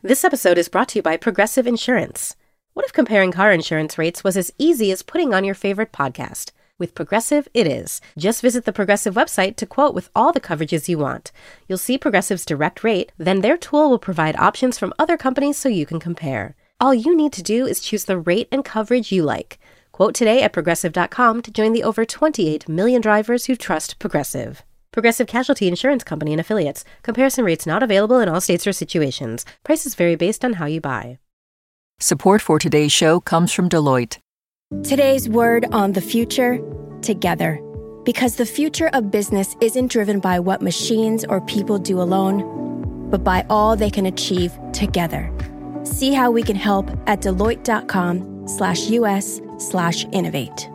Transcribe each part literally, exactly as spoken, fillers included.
This episode is brought to you by Progressive Insurance. What if comparing car insurance rates was as easy as putting on your favorite podcast? With Progressive, it is. Just visit the Progressive website to quote with all the coverages you want. You'll see Progressive's direct rate, then their tool will provide options from other companies so you can compare. All you need to do is choose the rate and coverage you like. Quote today at Progressive dot com to join the over twenty-eight million drivers who trust Progressive. Progressive Casualty Insurance Company and Affiliates. Comparison rates not available in all states or situations. Prices vary based on how you buy. Support for today's show comes from Deloitte. Today's word on the future, together. Because the future of business isn't driven by what machines or people do alone, but by all they can achieve together. See how we can help at Deloitte.com slash US slash innovate.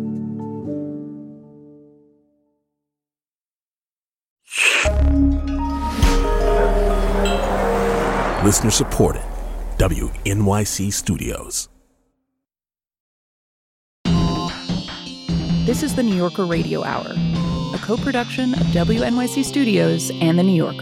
Listener supported. W N Y C Studios. This is the New Yorker Radio Hour, a co-production of W N Y C Studios and The New Yorker.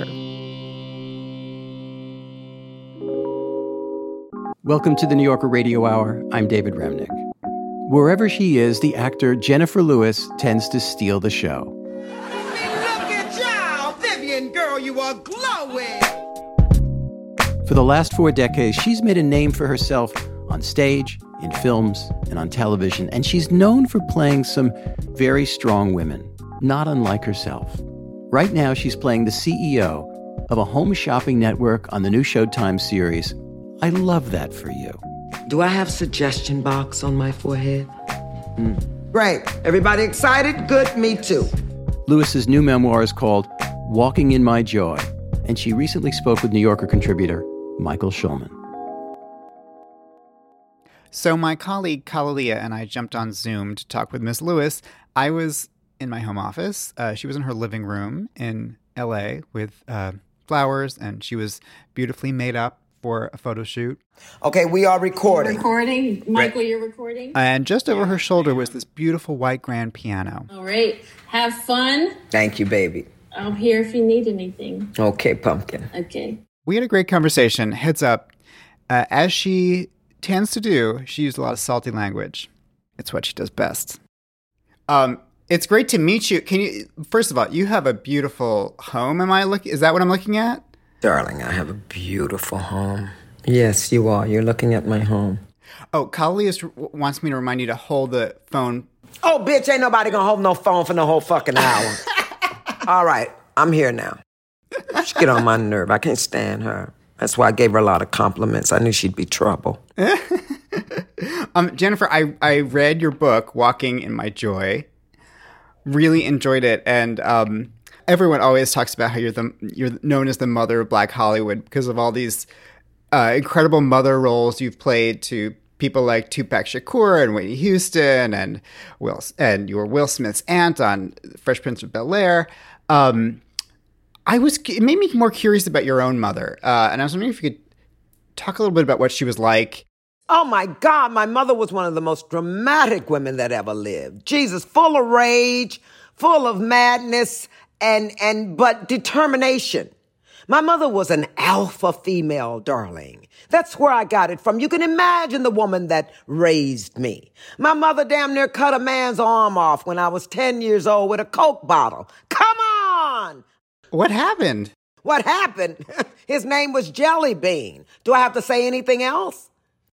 Welcome to the New Yorker Radio Hour. I'm David Remnick. Wherever she is, the actor Jennifer Lewis tends to steal the show. Look at y'all! Vivian, girl, you are glowing! For the last four decades, she's made a name for herself on stage, in films, and on television, and she's known for playing some very strong women, not unlike herself. Right now, she's playing the C E O of a home shopping network on the new Showtime series, I Love That For You. Do I have suggestion box on my forehead? Mm. Great. Everybody excited? Good, me too. Lewis's new memoir is called Walking in My Joy, and she recently spoke with New Yorker contributor Michael Schulman. So my colleague Kalalea and I jumped on Zoom to talk with Miss Lewis. I was in my home office. Uh, she was in her living room in L A with uh, flowers, and she was beautifully made up for a photo shoot. Okay, we are recording. You're recording? Michael, you're recording? And just over her shoulder was this beautiful white grand piano. All right. Have fun. Thank you, baby. I'm here if you need anything. Okay, pumpkin. Okay. We had a great conversation. Heads up. Uh, as she tends to do, she used a lot of salty language. It's what she does best. Um, it's great to meet you. Can you? First of all, you have a beautiful home. Am I looking? Is that what I'm looking at? Darling, I have a beautiful home. Yes, you are. You're looking at my home. Oh, Kalalea wants me to remind you to hold the phone. Oh, bitch, ain't nobody gonna hold no phone for the whole fucking hour. All right, I'm here now. She get on my nerve. I can't stand her. That's why I gave her a lot of compliments. I knew she'd be trouble. um, Jennifer, I, I read your book, Walking in My Joy. Really enjoyed it. And um, everyone always talks about how you're the you're known as the mother of Black Hollywood because of all these uh, incredible mother roles you've played to people like Tupac Shakur and Whitney Houston and Will and you were Will Smith's aunt on Fresh Prince of Bel-Air. Um, I was it made me more curious about your own mother, uh, and I was wondering if you could talk a little bit about what she was like. Oh, my God, my mother was one of the most dramatic women that ever lived. Jesus, full of rage, full of madness, and, and but determination. My mother was an alpha female, darling. That's where I got it from. You can imagine the woman that raised me. My mother damn near cut a man's arm off when I was ten years old with a Coke bottle. Come on! What happened? What happened? His name was Jelly Bean. Do I have to say anything else?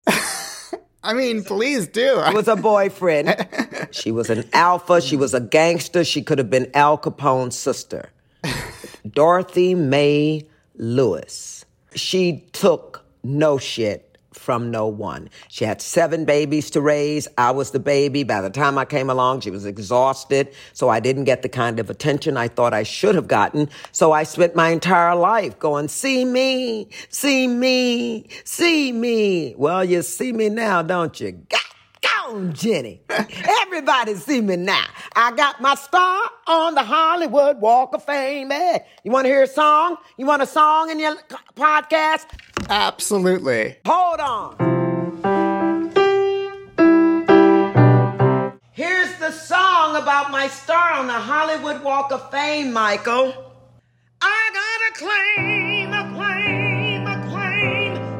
I mean, please do. It was a boyfriend. She was an alpha. She was a gangster. She could have been Al Capone's sister. Dorothy Mae Lewis. She took no shit from no one. She had seven babies to raise. I was the baby. By the time I came along, she was exhausted, so I didn't get the kind of attention I thought I should have gotten. So I spent my entire life going, see me, see me, see me. Well, you see me now, don't you? God, go on, Jenny. Everybody see me now. I got my star on the Hollywood Walk of Fame. Hey, you want to hear a song? You want a song in your podcast? Absolutely. Hold on. Here's the song about my star on the Hollywood Walk of Fame, Michael. I got a claim, a claim, a claim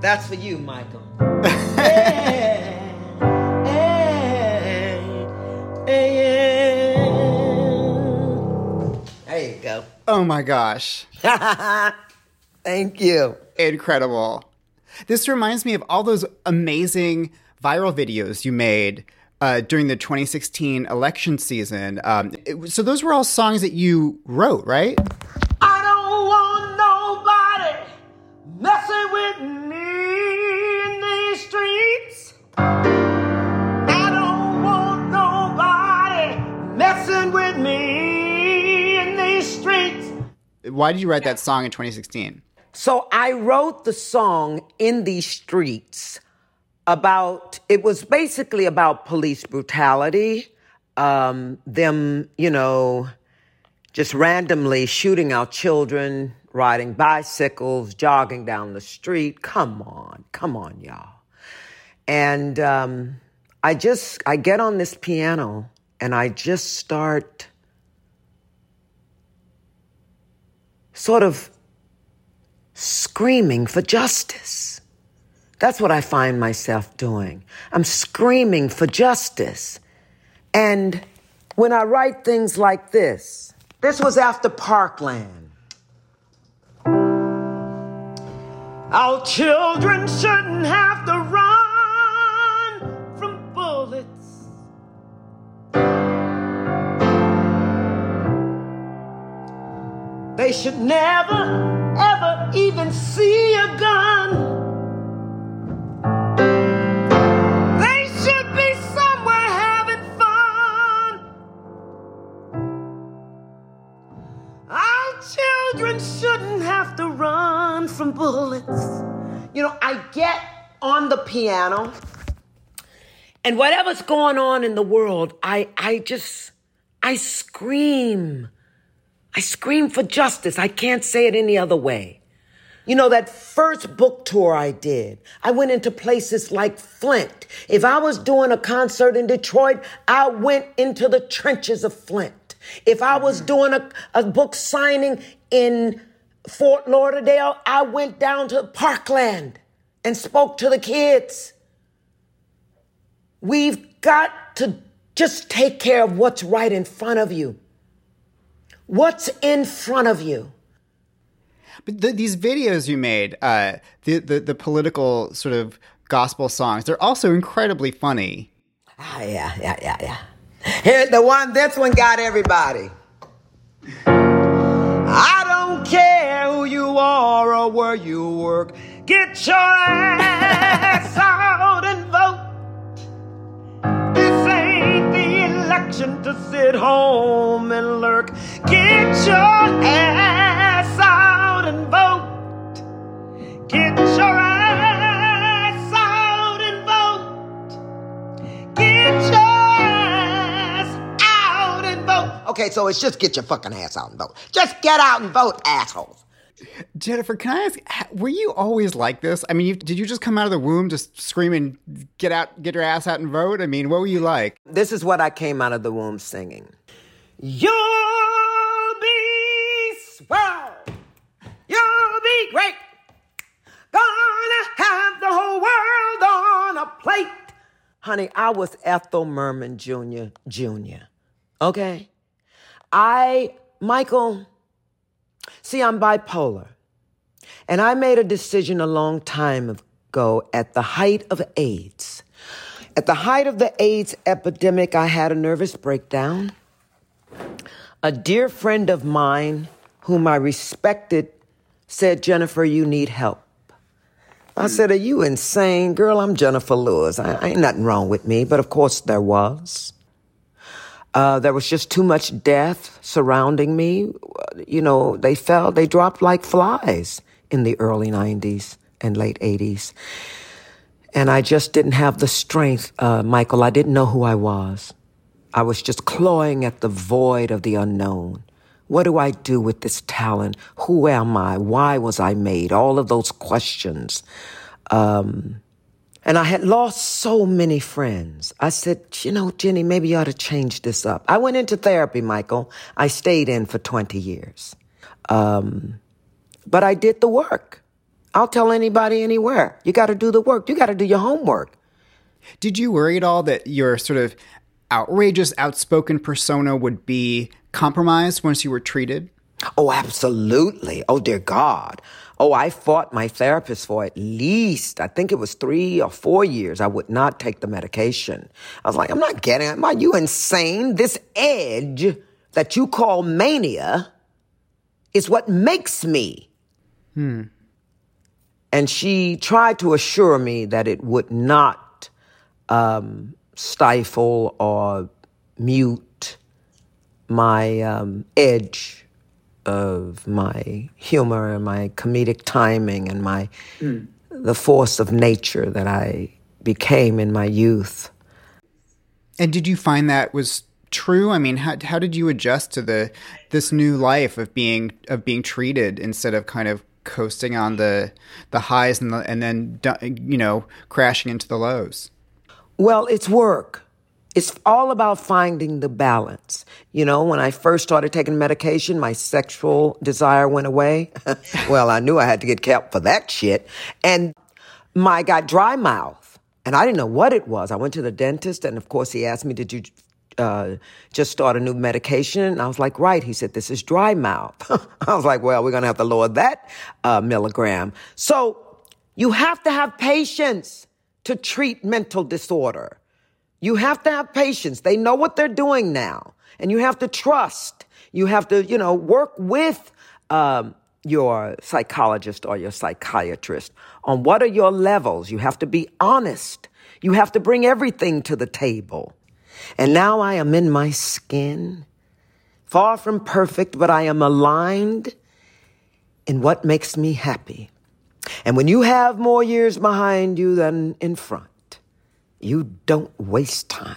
That's for you, Michael. Hey, hey, hey, there you go. Oh my gosh. Thank you. Incredible. This reminds me of all those amazing viral videos you made uh, during the twenty sixteen election season. Um, it, so those were all songs that you wrote, right? I don't want nobody messing with me in these streets. I don't want nobody messing with me in these streets. Why did you write that song in twenty sixteen? So I wrote the song In These Streets about, it was basically about police brutality, um, them, you know, just randomly shooting out children, riding bicycles, jogging down the street. Come on, come on, y'all. And um, I just, I get on this piano and I just start sort of screaming for justice. That's what I find myself doing. I'm screaming for justice. And when I write things like this, this was after Parkland. Our children shouldn't have to run from bullets. They should never, ever even see a gun. They should be somewhere having fun. Our children shouldn't have to run from bullets. You know, I get on the piano, and whatever's going on in the world, I, I just, I scream. I scream for justice. I can't say it any other way. You know, that first book tour I did, I went into places like Flint. If I was doing a concert in Detroit, I went into the trenches of Flint. If I was doing a, a book signing in Fort Lauderdale, I went down to Parkland and spoke to the kids. We've got to just take care of what's right in front of you. What's in front of you? But the, these videos you made, uh, the, the the political sort of gospel songs, they're also incredibly funny. Ah, yeah, yeah, yeah, yeah. Here's the one, this one got everybody. I don't care who you are or where you work. Get your ass out and vote. This ain't the election to sit home and lurk. Get your ass out and vote. Get your ass out and vote. Get your ass out and vote. Okay, so it's just get your fucking ass out and vote. Just get out and vote, assholes. Jennifer, can I ask, were you always like this? I mean, you, did you just come out of the womb just screaming, get out, get your ass out and vote? I mean, what were you like? This is what I came out of the womb singing. You'll be swell. You'll be great. Gonna have the whole world on a plate. Honey, I was Ethel Merman Junior Junior Okay? I, Michael, see, I'm bipolar. And I made a decision a long time ago at the height of AIDS. At the height of the AIDS epidemic, I had a nervous breakdown. A dear friend of mine, whom I respected, said, Jennifer, you need help. I said, are you insane? Girl, I'm Jennifer Lewis. I, I ain't nothing wrong with me. But of course there was. Uh, there was just too much death surrounding me. You know, they fell, they dropped like flies in the early nineties and late eighties. And I just didn't have the strength, uh, Michael. I didn't know who I was. I was just clawing at the void of the unknown. What do I do with this talent? Who am I? Why was I made? All of those questions. Um, and I had lost so many friends. I said, you know, Jenny, maybe you ought to change this up. I went into therapy, Michael. I stayed in for twenty years. Um, but I did the work. I'll tell anybody anywhere. You got to do the work. You got to do your homework. Did you worry at all that your sort of outrageous, outspoken persona would be compromised once you were treated? Oh, absolutely. Oh, dear God. Oh, I fought my therapist for at least, I think it was three or four years. I would not take the medication. I was like, I'm not getting it. Are you insane? This edge that you call mania is what makes me. Hmm. And she tried to assure me that it would not um, stifle or mute my um, edge of my humor and my comedic timing and my mm. the force of nature that I became in my youth. And did you find that was true? I mean, how how did you adjust to the this new life of being of being treated instead of kind of coasting on the the highs and the, and then you know crashing into the lows? Well, it's work. It's all about finding the balance. You know, when I first started taking medication, my sexual desire went away. Well, I knew I had to get kept for that shit. And my, I got dry mouth, and I didn't know what it was. I went to the dentist, and of course, he asked me, did you uh, just start a new medication? And I was like, right. He said, this is dry mouth. I was like, well, we're going to have to lower that uh, milligram. So you have to have patience to treat mental disorder. You have to have patience. They know what they're doing now. And you have to trust. You have to, you know, work with um, your psychologist or your psychiatrist on what are your levels. You have to be honest. You have to bring everything to the table. And now I am in my skin, far from perfect, but I am aligned in what makes me happy. And when you have more years behind you than in front, you don't waste time.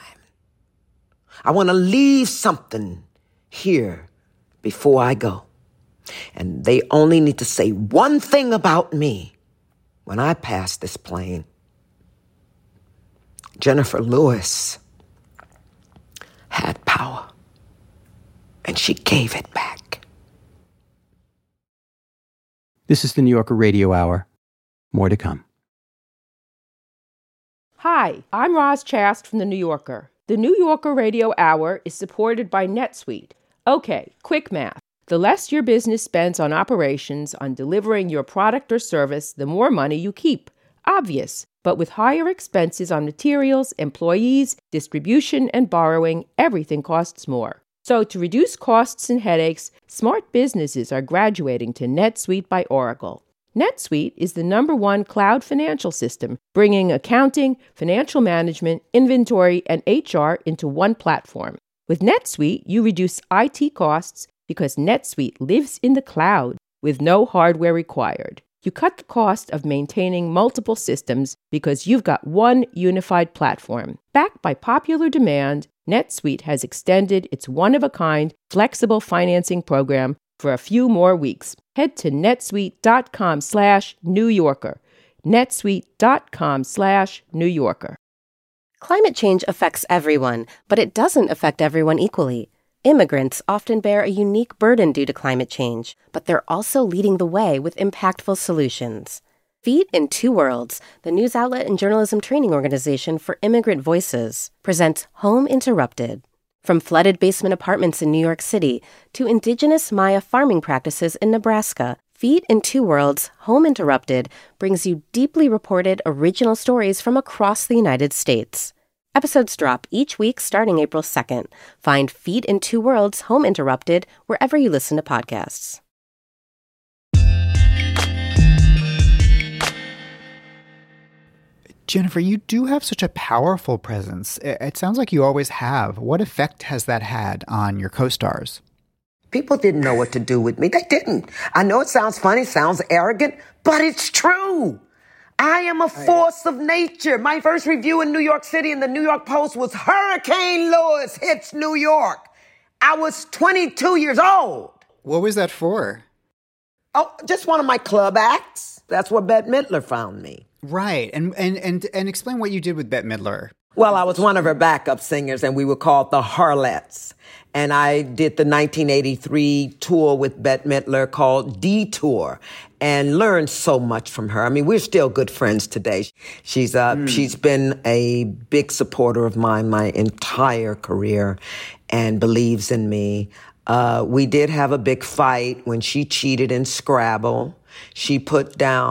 I want to leave something here before I go. And they only need to say one thing about me when I pass this plane. Jennifer Lewis had power, and she gave it back. This is the New Yorker Radio Hour. More to come. Hi, I'm Roz Chast from The New Yorker. The New Yorker Radio Hour is supported by NetSuite. Okay, quick math. The less your business spends on operations, on delivering your product or service, the more money you keep. Obvious. But with higher expenses on materials, employees, distribution, and borrowing, everything costs more. So to reduce costs and headaches, smart businesses are graduating to NetSuite by Oracle. NetSuite is the number one cloud financial system, bringing accounting, financial management, inventory, and H R into one platform. With NetSuite, you reduce I T costs because NetSuite lives in the cloud with no hardware required. You cut the cost of maintaining multiple systems because you've got one unified platform. Backed by popular demand, NetSuite has extended its one-of-a-kind flexible financing program for a few more weeks. Head to netsuite.com slash New Yorker. netsuite.com slash New Yorker. Climate change affects everyone, but it doesn't affect everyone equally. Immigrants often bear a unique burden due to climate change, but they're also leading the way with impactful solutions. Feet in Two Worlds, the news outlet and journalism training organization for immigrant voices, presents Home Interrupted. From flooded basement apartments in New York City to indigenous Maya farming practices in Nebraska, Feet in Two Worlds, Home Interrupted brings you deeply reported original stories from across the United States. Episodes drop each week starting April second. Find Feet in Two Worlds, Home Interrupted wherever you listen to podcasts. Jennifer, you do have such a powerful presence. It sounds like you always have. What effect has that had on your co-stars? People didn't know what to do with me. They didn't. I know it sounds funny, sounds arrogant, but it's true. I am a force of nature. My first review in New York City in the New York Post was Hurricane Lewis hits New York. I was twenty-two years old. What was that for? Oh, just one of my club acts. That's where Bette Midler found me. Right. And and and and explain what you did with Bette Midler. Well, I was one of her backup singers, and we were called the Harlettes. And I did the nineteen eighty-three tour with Bette Midler called Detour, and learned so much from her. I mean, we're still good friends today. She's uh, mm. she's been a big supporter of mine my entire career and believes in me. Uh, we did have a big fight when she cheated in Scrabble. She put down,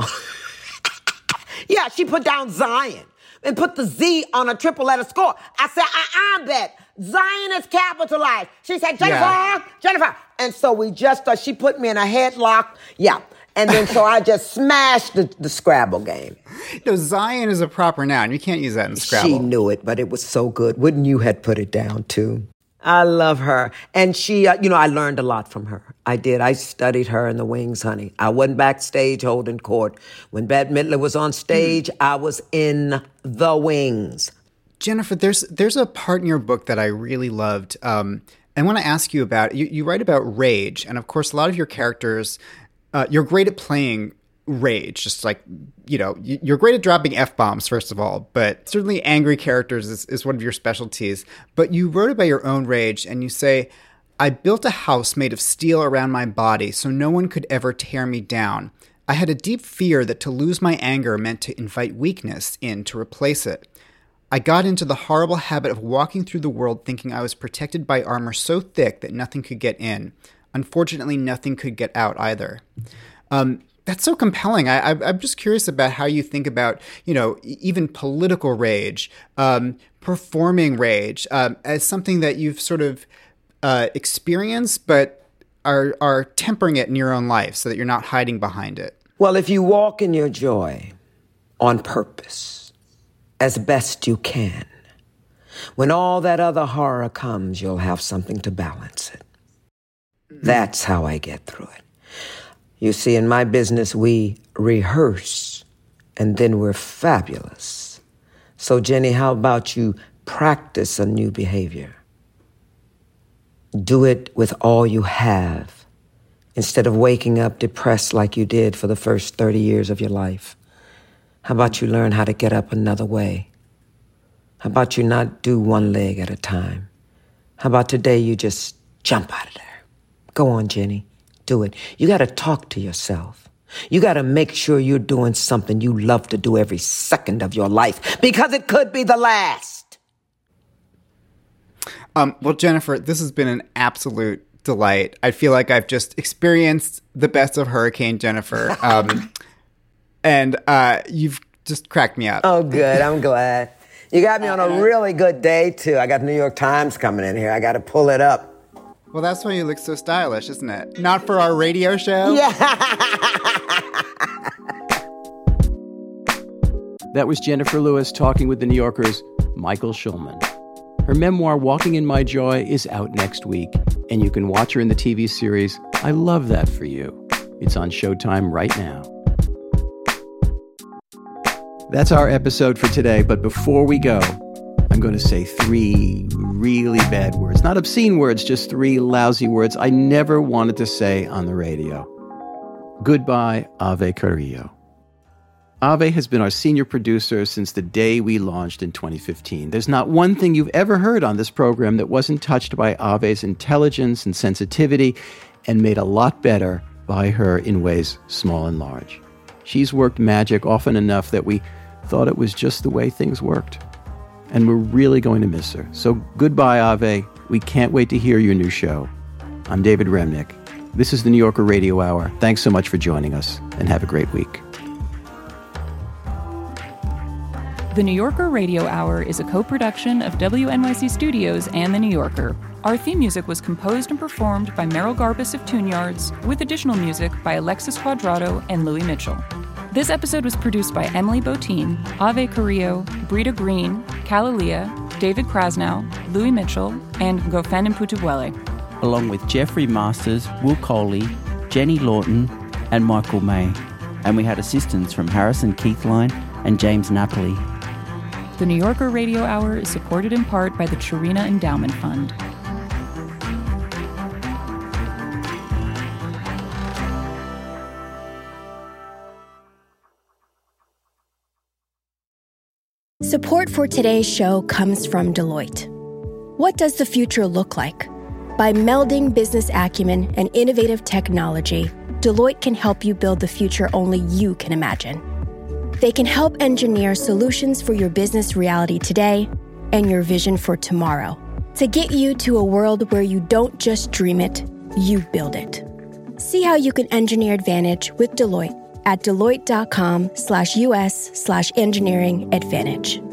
yeah, she put down Zion and put the Z on a triple letter score. I said, uh-uh, Bette. Zion is capitalized. She said, Jennifer, yeah. Jennifer. And so we just, uh, she put me in a headlock. Yeah. And then so I just smashed the, the Scrabble game. No, Zion is a proper noun. You can't use that in Scrabble. She knew it, but it was so good. Wouldn't you had put it down too? I love her. And she, uh, you know, I learned a lot from her. I did. I studied her in the wings, honey. I wasn't backstage holding court. When Bette Midler was on stage, mm. I was in the wings. Jennifer, there's there's a part in your book that I really loved. Um, I want to ask you about, you, you write about rage. And of course, a lot of your characters, uh, you're great at playing rage. Just like, you know, you're great at dropping F-bombs, first of all. But certainly angry characters is, is one of your specialties. But you wrote about your own rage and you say, I built a house made of steel around my body so no one could ever tear me down. I had a deep fear that to lose my anger meant to invite weakness in to replace it. I got into the horrible habit of walking through the world thinking I was protected by armor so thick that nothing could get in. Unfortunately, nothing could get out either. Um, that's so compelling. I, I, I'm just curious about how you think about, you know, even political rage, um, performing rage, um, as something that you've sort of uh, experienced, but are are tempering it in your own life so that you're not hiding behind it. Well, if you walk in your joy on purpose, as best you can, when all that other horror comes, you'll have something to balance it. That's how I get through it. You see, in my business, we rehearse, and then we're fabulous. So, Jenny, how about you practice a new behavior? Do it with all you have, instead of waking up depressed like you did for the first thirty years of your life. How about you learn how to get up another way? How about you not do one leg at a time? How about today you just jump out of there? Go on, Jenny. Do it. You got to talk to yourself. You got to make sure you're doing something you love to do every second of your life, because it could be the last. Um, well, Jennifer, this has been an absolute delight. I feel like I've just experienced the best of Hurricane Jennifer. Um And uh, you've just cracked me up. Oh, good. I'm glad. You got me on a really good day, too. I got the New York Times coming in here. I got to pull it up. Well, that's why you look so stylish, isn't it? Not for our radio show? Yeah. That was Jennifer Lewis talking with the New Yorker's Michael Schulman. Her memoir, Walking in My Joy, is out next week, and you can watch her in the T V series I Love That for You. It's on Showtime right now. That's our episode for today, but before we go, I'm going to say three really bad words. Not obscene words, just three lousy words I never wanted to say on the radio. Goodbye, Ave Carrillo. Ave has been our senior producer since the day we launched in twenty fifteen. There's not one thing you've ever heard on this program that wasn't touched by Ave's intelligence and sensitivity and made a lot better by her in ways small and large. She's worked magic often enough that we thought it was just the way things worked. And we're really going to miss her. So goodbye, Ave. We can't wait to hear your new show. I'm David Remnick. This is the New Yorker Radio Hour. Thanks so much for joining us, and have a great week. The New Yorker Radio Hour is a co-production of W N Y C Studios and The New Yorker. Our theme music was composed and performed by Meryl Garbus of Tune Yards, with additional music by Alexis Quadrado and Louis Mitchell. This episode was produced by Emily Botine, Ave Carrillo, Brita Green, Kalalia, David Krasnow, Louis Mitchell, and Gofen Mputubwele. Along with Jeffrey Masters, Will Coley, Jenny Lawton, and Michael May. And we had assistance from Harrison Keithline and James Napoli. The New Yorker Radio Hour is supported in part by the Chirina Endowment Fund. Support for today's show comes from Deloitte. What does the future look like? By melding business acumen and innovative technology, Deloitte can help you build the future only you can imagine. They can help engineer solutions for your business reality today and your vision for tomorrow to get you to a world where you don't just dream it, you build it. See how you can engineer advantage with Deloitte at deloitte.com slash US slash engineering advantage.